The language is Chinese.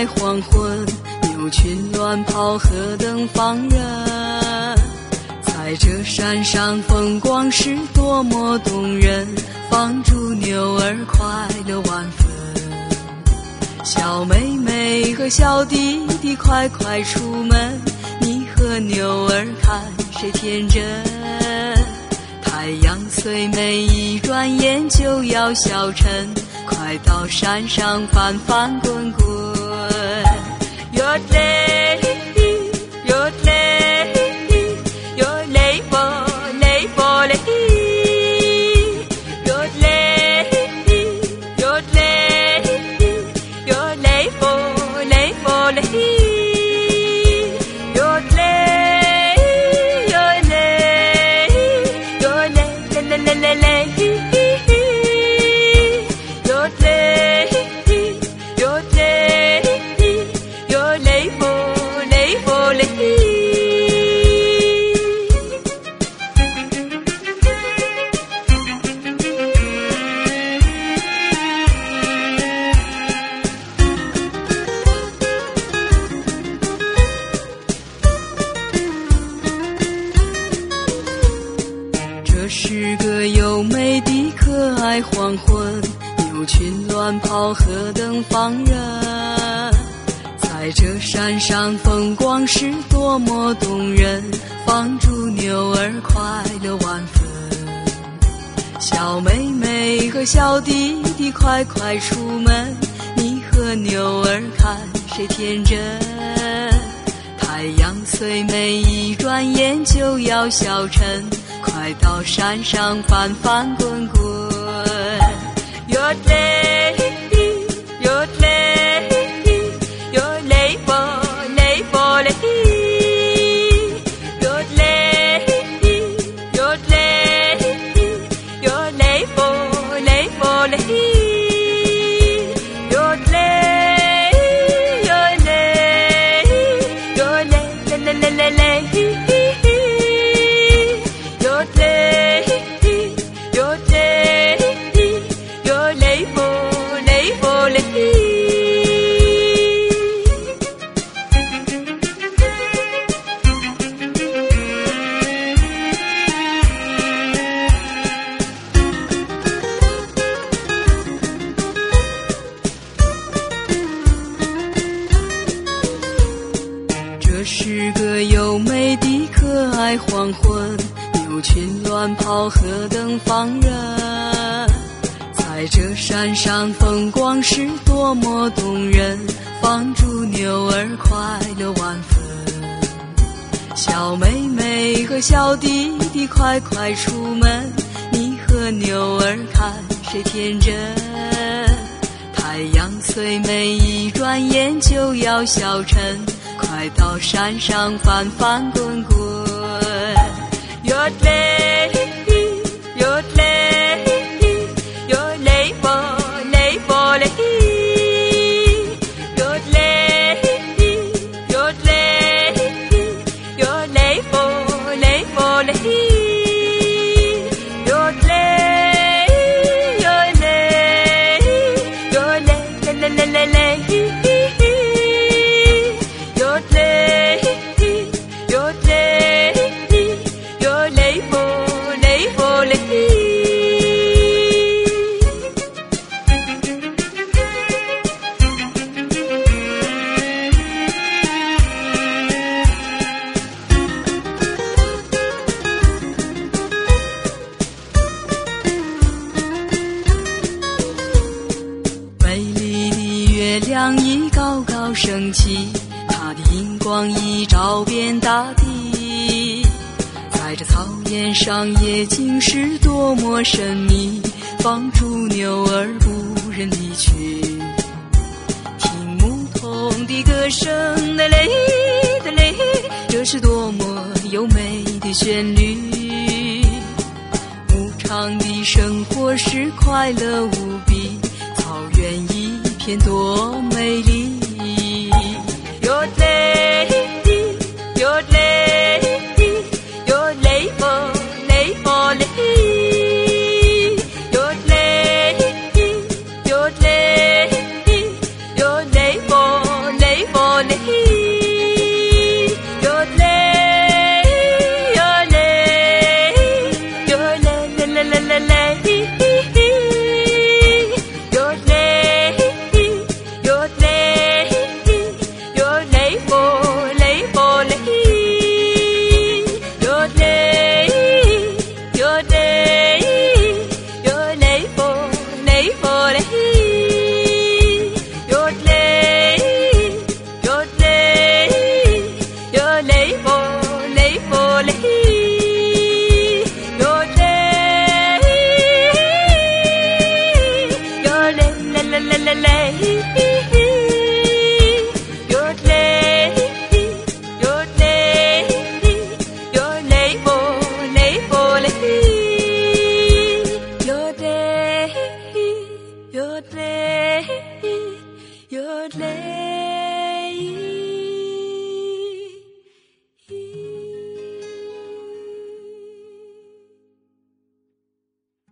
爱黄昏，牛群乱跑，何等放任。在这山上风光是多么动人，放逐牛儿快乐万分。小妹妹和小弟弟快快出门，你和牛儿看谁天真。太阳虽美一转眼就要消沉，快到山上翻翻滚滚。哟嘞哟嘞哟嘞啵嘞啵嘞，哟嘞哟嘞哟嘞啵嘞啵嘞，哟嘞哟嘞哟嘞嘞嘞嘞嘞嘞，哟嘞哟嘞哟嘞啵嘞啵嘞。这是个优美的可爱黄昏，牛群乱跑，何等放任。在这山上风光是多么动人，放逐牛儿快乐万分。小妹妹和小弟弟快快出门，你和牛儿看谁天真。太阳虽美一转眼就要消沉，快到山上翻翻滚滚。哟嘞哟嘞哟嘞啵嘞啵嘞，哟嘞哟嘞哟嘞啵嘞啵嘞，哟嘞哟嘞哟嘞嘞嘞嘞嘞嘞，哟嘞哟嘞哟嘞啵嘞啵嘞。这是个优美的可爱黄昏，牛群乱跑，何等放任。在这山上风光是多么动人，放逐牛儿快乐万分。小妹妹和小弟弟快快出门，你和牛儿看谁天真。太阳虽美一转眼就要消沉，快到山上翻翻滚滚。哟嘞哟嘞哟嘞啵嘞啵嘞，哟嘞哟嘞哟嘞啵嘞啵嘞，哟嘞哟嘞哟嘞嘞嘞嘞嘞嘞，哟嘞哟嘞哟嘞啵嘞啵嘞。美丽的月亮已高高升起，它的荧光已照遍大地。在这草原上夜景是多么神秘，放逐牛儿不忍离去。听牧童的歌声的嘞的嘞，这是多么优美的旋律。牧场的生活是快乐无比，草原一片多美丽。哟嘞